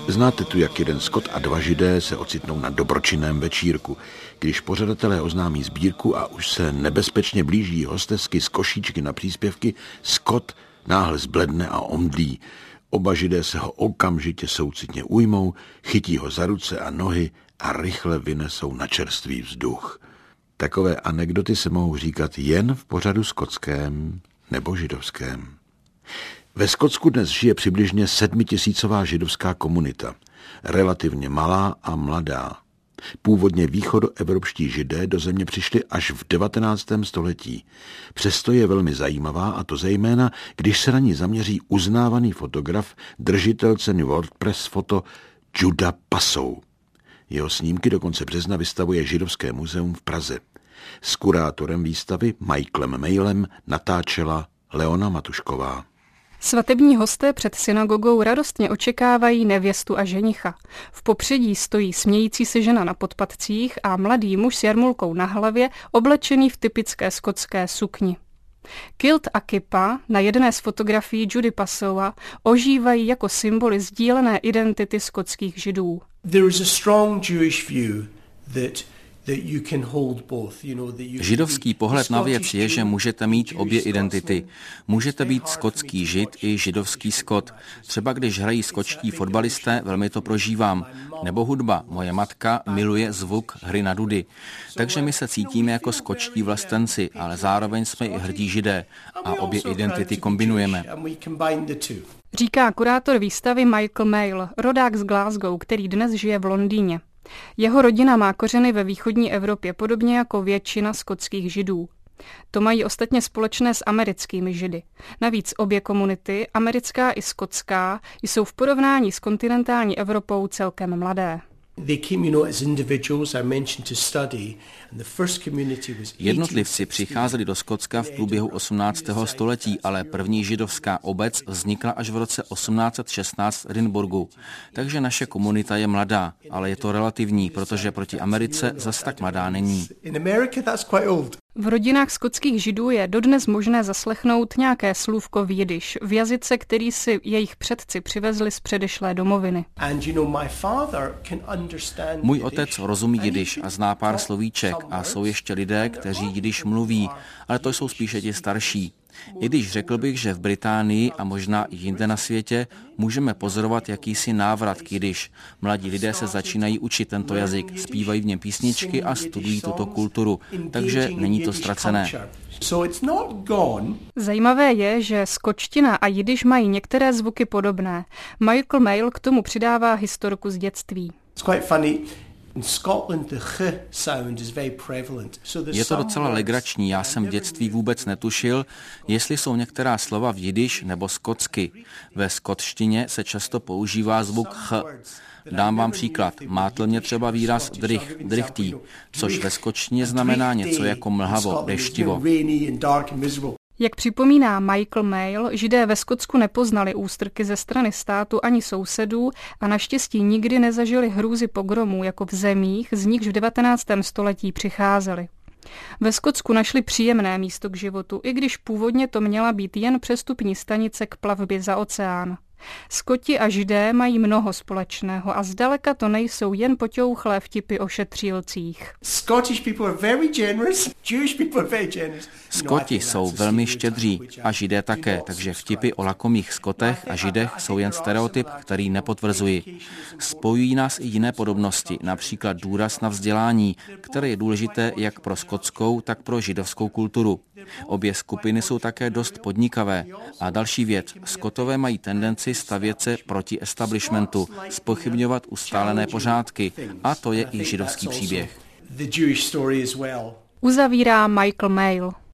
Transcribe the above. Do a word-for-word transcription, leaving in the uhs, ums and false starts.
Znáte tu, jak jeden Skot a dva Židé se ocitnou na dobročinném večírku. Když pořadatelé oznámí sbírku a už se nebezpečně blíží hostesky z košíčky na příspěvky, Skot náhle zbledne a omdlí. Oba Židé se ho okamžitě soucitně ujmou, chytí ho za ruce a nohy a rychle vynesou na čerstvý vzduch. Takové anekdoty se mohou říkat jen v pořadu skotském nebo židovském. Ve Skotsku dnes žije přibližně sedmitisícová židovská komunita, relativně malá a mladá. Původně východoevropští Židé do země přišli až v devatenáctém století. Přesto je velmi zajímavá, a to zejména, když se na ní zaměří uznávaný fotograf, držitel ceny WordPress Foto Judah Passow. Jeho snímky do konce března vystavuje Židovské muzeum v Praze. S kurátorem výstavy Michaelem Mailem natáčela Leona Matušková. Svatební hosté před synagogou radostně očekávají nevěstu a ženicha. V popředí stojí smějící se žena na podpatcích a mladý muž s jarmulkou na hlavě, oblečený v typické skotské sukni. Kilt a kipa na jedné z fotografií Judy Passowa ožívají jako symboly sdílené identity skotských Židů. There is a strong Jewish view that Židovský pohled na věc je, že můžete mít obě identity. Můžete být skotský Žid i židovský Skot. Třeba když hrají skotští fotbalisté, velmi to prožívám. Nebo hudba. Moje matka miluje zvuk hry na dudy. Takže my se cítíme jako skotští vlastenci, ale zároveň jsme i hrdí Židé a obě identity kombinujeme. Říká kurátor výstavy Michael Mail, rodák z Glasgow, který dnes žije v Londýně. Jeho rodina má kořeny ve východní Evropě, podobně jako většina skotských Židů. To mají ostatně společné s americkými Židy. Navíc obě komunity, americká i skotská, jsou v porovnání s kontinentální Evropou celkem mladé. Jednotlivci přicházeli do Skotska v průběhu osmnáctého století, ale první židovská obec vznikla až v roce osmnáct set šestnáct v Edinburghu. Takže naše komunita je mladá, ale je to relativní, protože proti Americe zas tak mladá není. V rodinách skotských Židů je dodnes možné zaslechnout nějaké slůvko v jidiš, v jazyce, který si jejich předci přivezli z předešlé domoviny. Můj otec rozumí jidiš a zná pár slovíček a jsou ještě lidé, kteří jidiš mluví, ale to jsou spíše ti starší. I když řekl bych, že v Británii a možná i jinde na světě můžeme pozorovat jakýsi návrat k jidiš. Mladí lidé se začínají učit tento jazyk, zpívají v něm písničky a studují tuto kulturu, takže není to ztracené. Zajímavé je, že skotština a jidiš mají některé zvuky podobné. Michael Mail k tomu přidává historku z dětství. Je to docela legrační, já jsem v dětství vůbec netušil, jestli jsou některá slova v jidiš nebo skotsky. Ve skotštině se často používá zvuk ch. Dám vám příklad. Mátl mě třeba výraz drych, drichtý, což ve skotštině znamená něco jako mlhavo, deštivo. Jak připomíná Michael Mail, Židé ve Skotsku nepoznali ústrky ze strany státu ani sousedů a naštěstí nikdy nezažili hrůzy pogromů jako v zemích, z nichž v devatenáctém století přicházeli. Ve Skotsku našli příjemné místo k životu, i když původně to měla být jen přestupní stanice k plavbě za oceán. Skoti a Židé mají mnoho společného a zdaleka to nejsou jen poťouchlé vtipy o šetřílcích. Skoti jsou velmi štědří a Židé také, takže vtipy o lakomých Skotech a Židech jsou jen stereotyp, který nepotvrzuji. Spojují nás i jiné podobnosti, například důraz na vzdělání, které je důležité jak pro skotskou, tak pro židovskou kulturu. Obě skupiny jsou také dost podnikavé. A další věc, Skotové mají tendenci stavět se proti establishmentu, zpochybňovat ustálené pořádky. A to je i židovský příběh. Uzavírá Michael Mail.